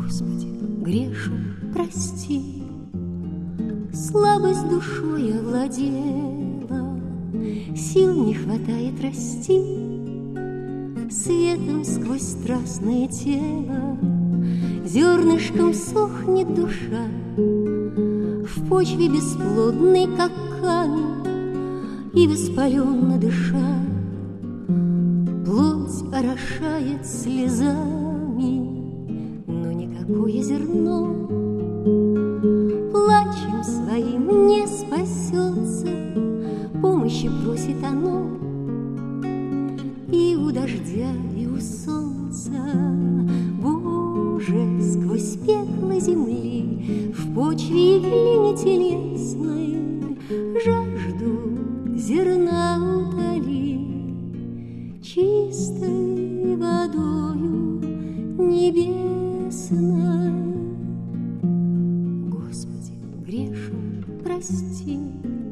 Господи, грешу, прости, слабость душой овладела, сил не хватает расти, светом сквозь страстное тело зернышком сохнет душа, в почве бесплодной, как камень, и воспаленно дыша, плоть орошает слезами, но никакое зерно плачем своим не спасется, помощи просит оно и у дождя, и у солнца. Боже, сквозь пекло земли, в почве и глине телесной жажду зерна утоли чистой водою небесной. Господи, грешу, прости.